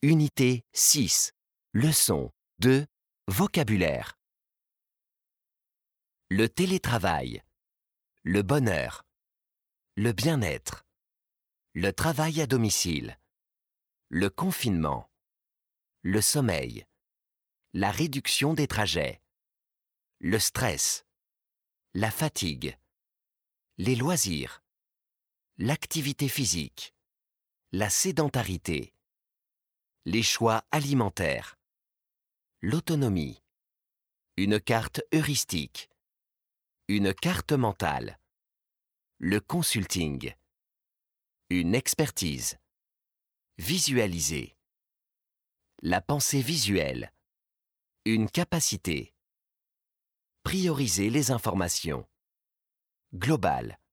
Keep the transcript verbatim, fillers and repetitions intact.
Unité six. Leçon deux. Vocabulaire. Le télétravail. Le bonheur. Le bien-être. Le travail à domicile. Le confinement. Le sommeil. La réduction des trajets. Le stress. La fatigue. Les loisirs. L'activité physique. La sédentarité. Les choix alimentaires. L'autonomie. Une carte heuristique. Une carte mentale. Le consulting. Une expertise. Visualiser. La pensée visuelle. Une capacité. Prioriser les informations. Global.